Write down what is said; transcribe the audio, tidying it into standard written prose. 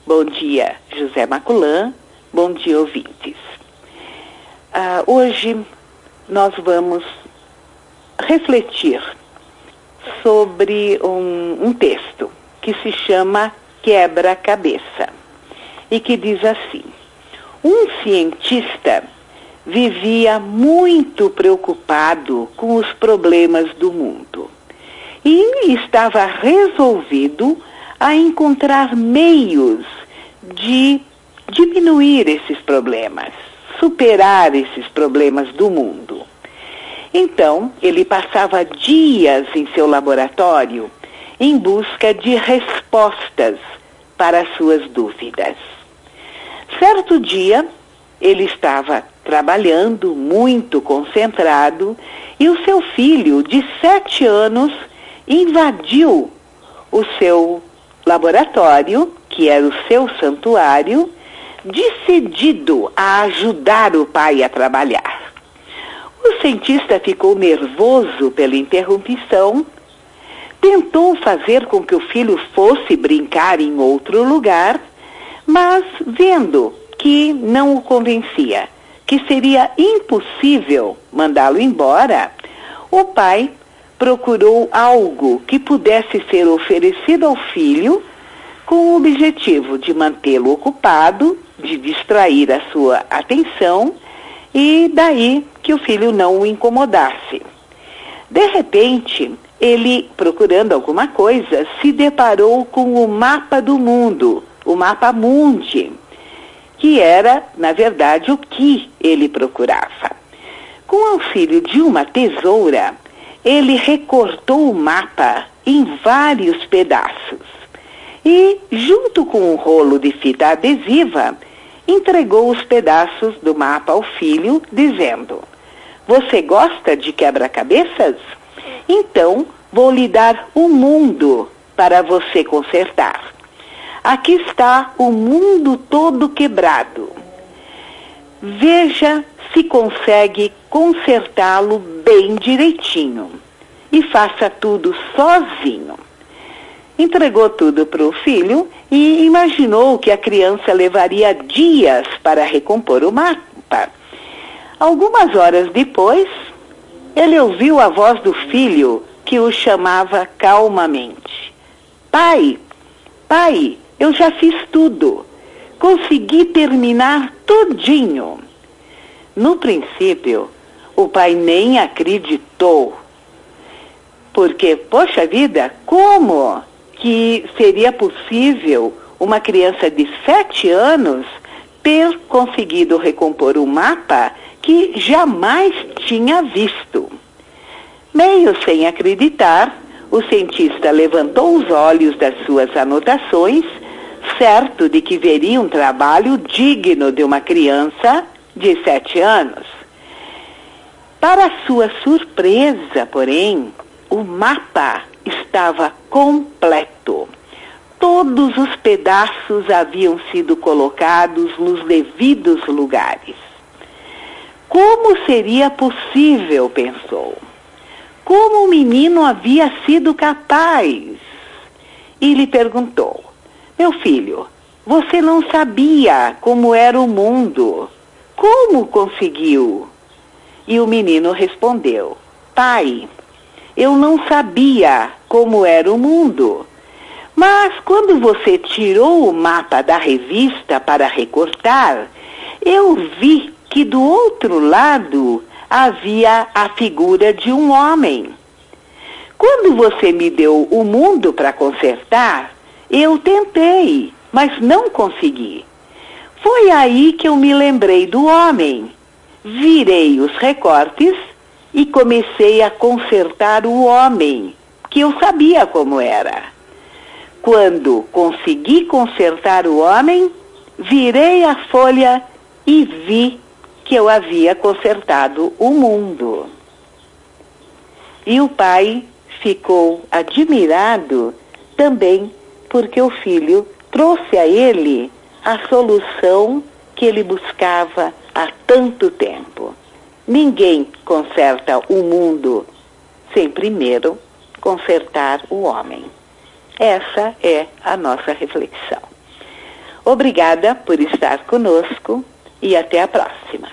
Bom dia, José Maculã. Bom dia, ouvintes. Hoje nós vamos refletir sobre um texto que se chama Quebra-Cabeça e que diz assim: um cientista vivia muito preocupado com os problemas do mundo e estava resolvido a encontrar meios de diminuir esses problemas, superar esses problemas do mundo. Então, ele passava dias em seu laboratório em busca de respostas para as suas dúvidas. Certo dia, ele estava trabalhando muito concentrado e o seu filho, de 7 anos, invadiu o seu laboratório, que era o seu santuário, decidido a ajudar o pai a trabalhar. O cientista ficou nervoso pela interrupção, tentou fazer com que o filho fosse brincar em outro lugar, mas vendo que não o convencia, que seria impossível mandá-lo embora, o pai procurou algo que pudesse ser oferecido ao filho com o objetivo de mantê-lo ocupado, de distrair a sua atenção e daí que o filho não o incomodasse. De repente, ele, procurando alguma coisa, se deparou com o mapa do mundo, o mapa mundi, que era, na verdade, o que ele procurava. Com o auxílio de uma tesoura, ele recortou o mapa em vários pedaços e, junto com um rolo de fita adesiva, entregou os pedaços do mapa ao filho, dizendo: "Você gosta de quebra-cabeças? Então, vou lhe dar o mundo para você consertar. Aqui está o mundo todo quebrado. Veja se consegue consertá-lo bem direitinho. E faça tudo sozinho." Entregou tudo para o filho e imaginou que a criança levaria dias para recompor o mapa. Algumas horas depois, ele ouviu a voz do filho que o chamava calmamente: "Pai, pai, eu já fiz tudo. Consegui terminar tudinho." No princípio, o pai nem acreditou. Porque, poxa vida, como que seria possível uma criança de 7 anos ter conseguido recompor um mapa que jamais tinha visto? Meio sem acreditar, o cientista levantou os olhos das suas anotações, certo de que veria um trabalho digno de uma criança de 7 anos. Para sua surpresa, porém, o mapa estava completo. Todos os pedaços haviam sido colocados nos devidos lugares. Como seria possível, pensou? Como o menino havia sido capaz? E lhe perguntou: "Meu filho, você não sabia como era o mundo. Como conseguiu?" E o menino respondeu: "Pai, eu não sabia como era o mundo. Mas quando você tirou o mapa da revista para recortar, eu vi que do outro lado havia a figura de um homem. Quando você me deu o mundo para consertar, eu tentei, mas não consegui. Foi aí que eu me lembrei do homem. Virei os recortes e comecei a consertar o homem, que eu sabia como era. Quando consegui consertar o homem, virei a folha e vi que eu havia consertado o mundo." E o pai ficou admirado também porque o filho trouxe a ele a solução que ele buscava há tanto tempo. Ninguém conserta o mundo sem primeiro consertar o homem. Essa é a nossa reflexão. Obrigada por estar conosco e até a próxima.